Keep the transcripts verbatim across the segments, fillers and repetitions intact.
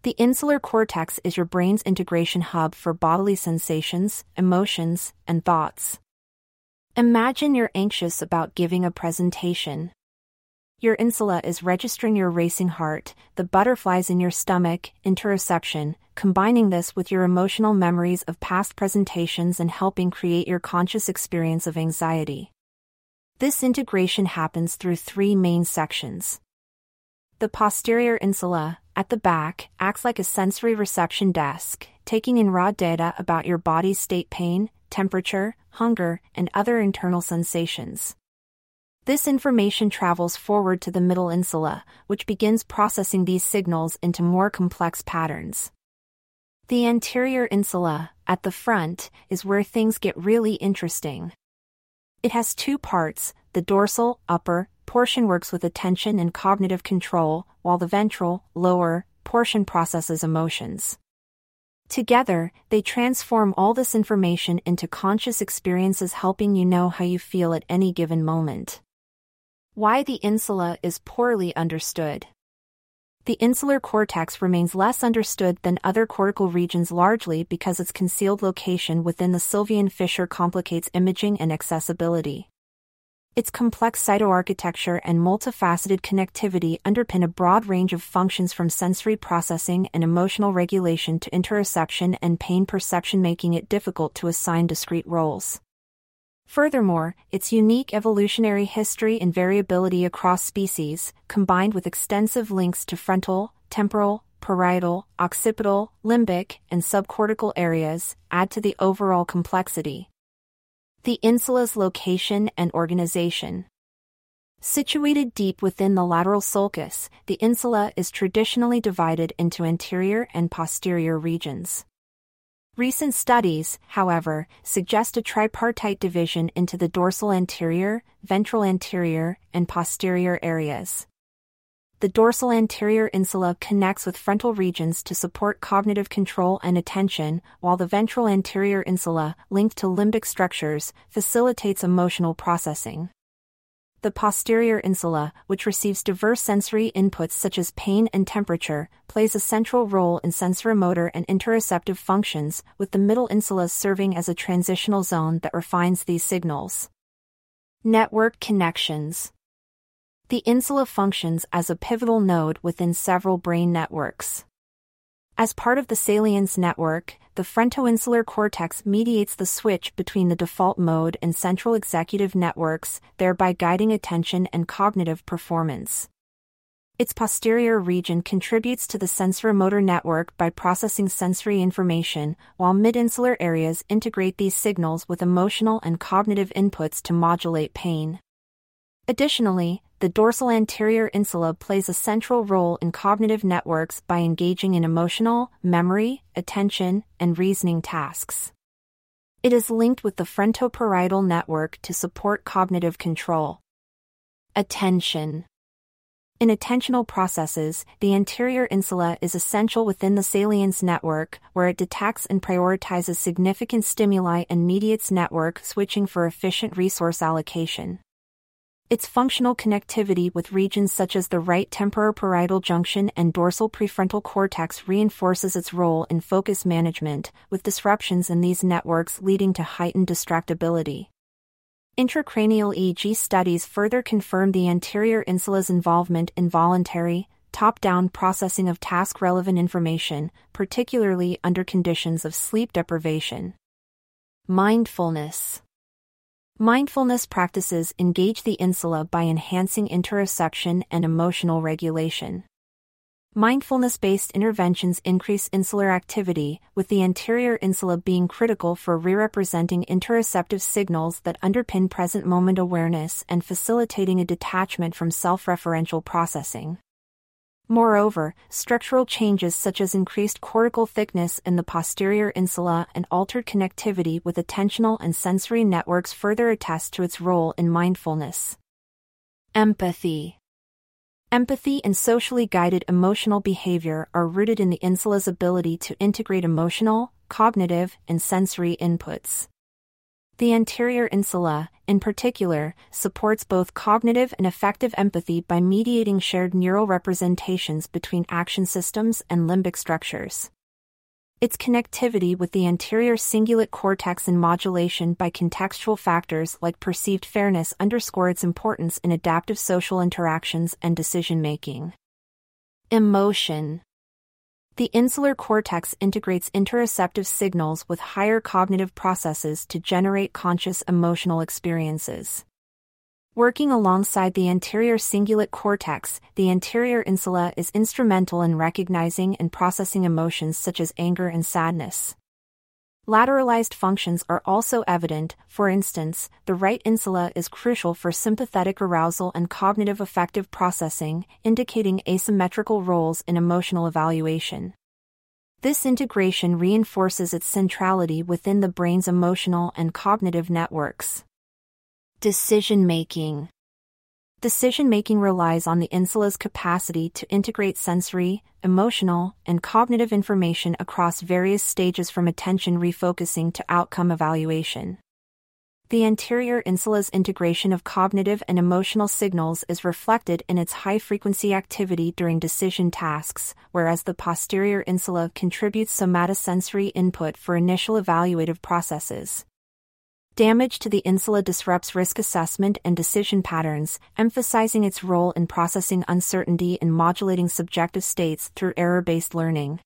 The insular cortex is your brain's integration hub for bodily sensations, emotions, and thoughts. Imagine you're anxious about giving a presentation. Your insula is registering your racing heart, the butterflies in your stomach, interoception, combining this with your emotional memories of past presentations and helping create your conscious experience of anxiety. This integration happens through three main sections. The posterior insula, at the back, acts like a sensory reception desk, taking in raw data about your body's state: pain, temperature, hunger, and other internal sensations. This information travels forward to the middle insula, which begins processing these signals into more complex patterns. The anterior insula, at the front, is where things get really interesting. It has two parts. The dorsal, upper, portion works with attention and cognitive control, while the ventral, lower, portion processes emotions. Together, they transform all this information into conscious experiences, helping you know how you feel at any given moment. Why the insula is poorly understood. The insular cortex remains less understood than other cortical regions, largely because its concealed location within the Sylvian fissure complicates imaging and accessibility. Its complex cytoarchitecture and multifaceted connectivity underpin a broad range of functions, from sensory processing and emotional regulation to interoception and pain perception, making it difficult to assign discrete roles. Furthermore, its unique evolutionary history and variability across species, combined with extensive links to frontal, temporal, parietal, occipital, limbic, and subcortical areas, add to the overall complexity. The insula's location and organization. Situated deep within the lateral sulcus, the insula is traditionally divided into anterior and posterior regions. Recent studies, however, suggest a tripartite division into the dorsal anterior, ventral anterior, and posterior areas. The dorsal anterior insula connects with frontal regions to support cognitive control and attention, while the ventral anterior insula, linked to limbic structures, facilitates emotional processing. The posterior insula, which receives diverse sensory inputs such as pain and temperature, plays a central role in sensoromotor and interoceptive functions, with the middle insula serving as a transitional zone that refines these signals. Network connections. The insula functions as a pivotal node within several brain networks. As part of the salience network, the frontoinsular cortex mediates the switch between the default mode and central executive networks, thereby guiding attention and cognitive performance. Its posterior region contributes to the sensoromotor network by processing sensory information, while midinsular areas integrate these signals with emotional and cognitive inputs to modulate pain. Additionally, the dorsal anterior insula plays a central role in cognitive networks by engaging in emotional, memory, attention, and reasoning tasks. It is linked with the frontoparietal network to support cognitive control. Attention. In attentional processes, the anterior insula is essential within the salience network, where it detects and prioritizes significant stimuli and mediates network switching for efficient resource allocation. Its functional connectivity with regions such as the right temporoparietal junction and dorsal prefrontal cortex reinforces its role in focus management, with disruptions in these networks leading to heightened distractibility. Intracranial E E G studies further confirm the anterior insula's involvement in voluntary, top-down processing of task-relevant information, particularly under conditions of sleep deprivation. Mindfulness. Mindfulness practices engage the insula by enhancing interoception and emotional regulation. Mindfulness-based interventions increase insular activity, with the anterior insula being critical for re-representing interoceptive signals that underpin present moment awareness and facilitating a detachment from self-referential processing. Moreover, structural changes such as increased cortical thickness in the posterior insula and altered connectivity with attentional and sensory networks further attest to its role in mindfulness. Empathy. Empathy and socially guided emotional behavior are rooted in the insula's ability to integrate emotional, cognitive, and sensory inputs. The anterior insula, in particular, supports both cognitive and affective empathy by mediating shared neural representations between action systems and limbic structures. Its connectivity with the anterior cingulate cortex and modulation by contextual factors like perceived fairness underscore its importance in adaptive social interactions and decision-making. Emotion. The insular cortex integrates interoceptive signals with higher cognitive processes to generate conscious emotional experiences. Working alongside the anterior cingulate cortex, the anterior insula is instrumental in recognizing and processing emotions such as anger and sadness. Lateralized functions are also evident. For instance, the right insula is crucial for sympathetic arousal and cognitive affective processing, indicating asymmetrical roles in emotional evaluation. This integration reinforces its centrality within the brain's emotional and cognitive networks. Decision-making. Decision-making relies on the insula's capacity to integrate sensory, emotional, and cognitive information across various stages from attention refocusing to outcome evaluation. The anterior insula's integration of cognitive and emotional signals is reflected in its high-frequency activity during decision tasks, whereas the posterior insula contributes somatosensory input for initial evaluative processes. Damage to the insula disrupts risk assessment and decision patterns, emphasizing its role in processing uncertainty and modulating subjective states through error-based learning.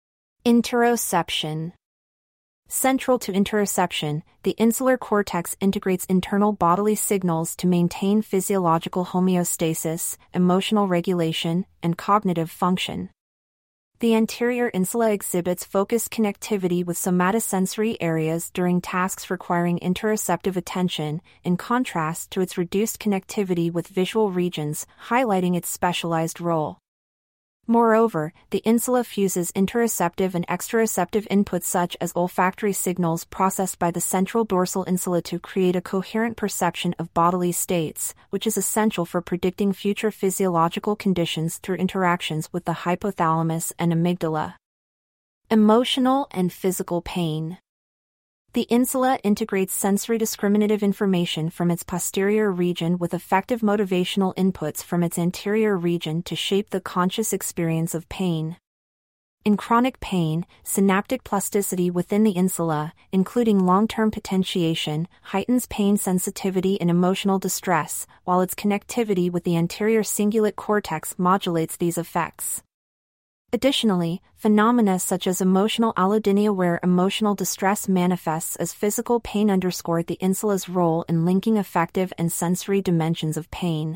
Interoception. Central to interoception, the insular cortex integrates internal bodily signals to maintain physiological homeostasis, emotional regulation, and cognitive function. The anterior insula exhibits focused connectivity with somatosensory areas during tasks requiring interoceptive attention, in contrast to its reduced connectivity with visual regions, highlighting its specialized role. Moreover, the insula fuses interoceptive and exteroceptive inputs such as olfactory signals processed by the central dorsal insula to create a coherent perception of bodily states, which is essential for predicting future physiological conditions through interactions with the hypothalamus and amygdala. Emotional and physical pain. The insula integrates sensory discriminative information from its posterior region with effective motivational inputs from its anterior region to shape the conscious experience of pain. In chronic pain, synaptic plasticity within the insula, including long-term potentiation, heightens pain sensitivity and emotional distress, while its connectivity with the anterior cingulate cortex modulates these effects. Additionally, phenomena such as emotional allodynia, where emotional distress manifests as physical pain, underscore the insula's role in linking affective and sensory dimensions of pain.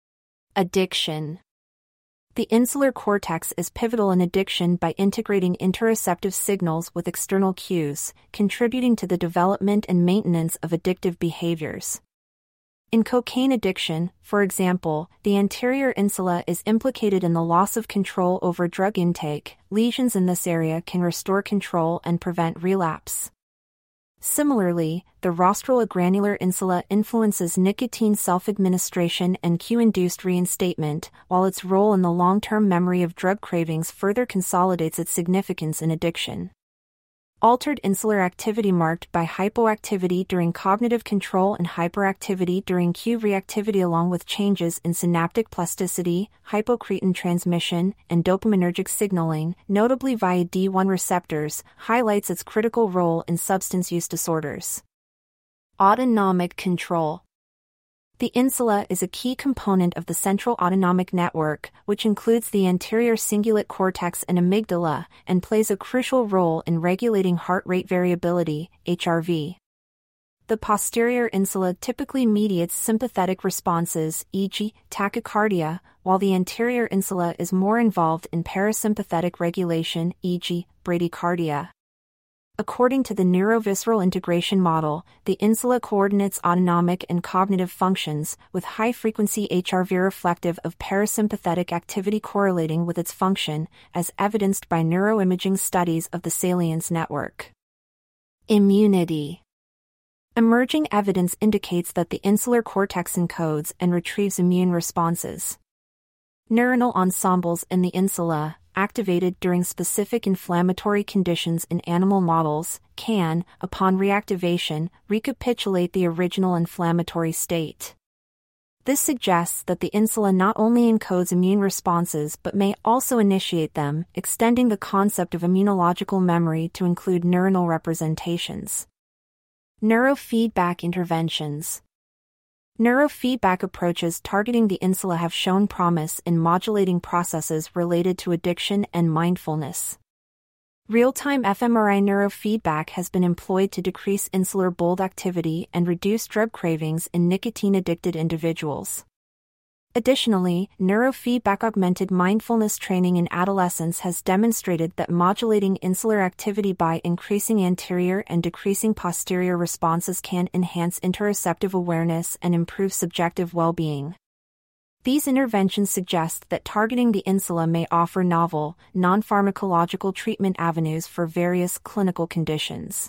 Addiction. The insular cortex is pivotal in addiction by integrating interoceptive signals with external cues, contributing to the development and maintenance of addictive behaviors. In cocaine addiction, for example, the anterior insula is implicated in the loss of control over drug intake. Lesions in this area can restore control and prevent relapse. Similarly, the rostral agranular insula influences nicotine self-administration and cue-induced reinstatement, while its role in the long-term memory of drug cravings further consolidates its significance in addiction. Altered insular activity marked by hypoactivity during cognitive control and hyperactivity during cue reactivity, along with changes in synaptic plasticity, hypocretin transmission, and dopaminergic signaling, notably via D one receptors, highlights its critical role in substance use disorders. Autonomic control. The insula is a key component of the central autonomic network, which includes the anterior cingulate cortex and amygdala, and plays a crucial role in regulating heart rate variability, H R V. The posterior insula typically mediates sympathetic responses, for example, tachycardia, while the anterior insula is more involved in parasympathetic regulation, for example, bradycardia. According to the neurovisceral integration model, the insula coordinates autonomic and cognitive functions, with high-frequency H R V reflective of parasympathetic activity correlating with its function, as evidenced by neuroimaging studies of the salience network. Immunity. Emerging evidence indicates that the insular cortex encodes and retrieves immune responses. Neuronal ensembles in the insula, activated during specific inflammatory conditions in animal models, can, upon reactivation, recapitulate the original inflammatory state. This suggests that the insula not only encodes immune responses but may also initiate them, extending the concept of immunological memory to include neuronal representations. Neurofeedback interventions. Neurofeedback approaches targeting the insula have shown promise in modulating processes related to addiction and mindfulness. Real-time fMRI neurofeedback has been employed to decrease insular bulb activity and reduce drug cravings in nicotine-addicted individuals. Additionally, neurofeedback-augmented mindfulness training in adolescents has demonstrated that modulating insular activity by increasing anterior and decreasing posterior responses can enhance interoceptive awareness and improve subjective well-being. These interventions suggest that targeting the insula may offer novel, non-pharmacological treatment avenues for various clinical conditions.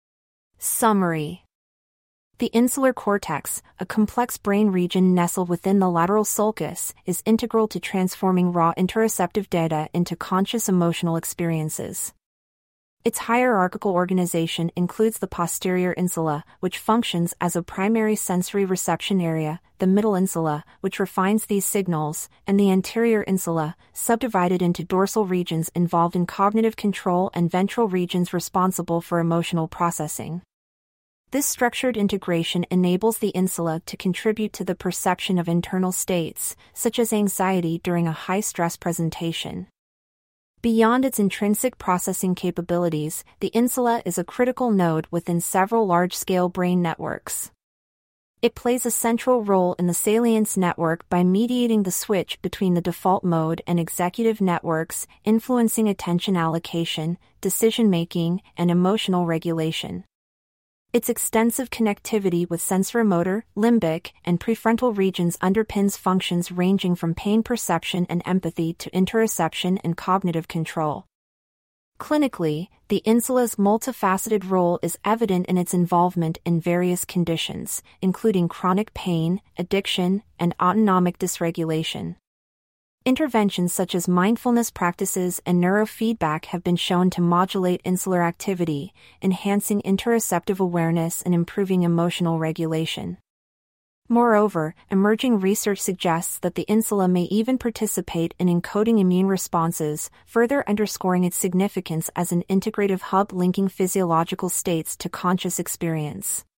Summary. The insular cortex, a complex brain region nestled within the lateral sulcus, is integral to transforming raw interoceptive data into conscious emotional experiences. Its hierarchical organization includes the posterior insula, which functions as a primary sensory reception area, the middle insula, which refines these signals, and the anterior insula, subdivided into dorsal regions involved in cognitive control and ventral regions responsible for emotional processing. This structured integration enables the insula to contribute to the perception of internal states, such as anxiety during a high-stress presentation. Beyond its intrinsic processing capabilities, the insula is a critical node within several large-scale brain networks. It plays a central role in the salience network by mediating the switch between the default mode and executive networks, influencing attention allocation, decision-making, and emotional regulation. Its extensive connectivity with sensoromotor, limbic, and prefrontal regions underpins functions ranging from pain perception and empathy to interoception and cognitive control. Clinically, the insula's multifaceted role is evident in its involvement in various conditions, including chronic pain, addiction, and autonomic dysregulation. Interventions such as mindfulness practices and neurofeedback have been shown to modulate insular activity, enhancing interoceptive awareness and improving emotional regulation. Moreover, emerging research suggests that the insula may even participate in encoding immune responses, further underscoring its significance as an integrative hub linking physiological states to conscious experience.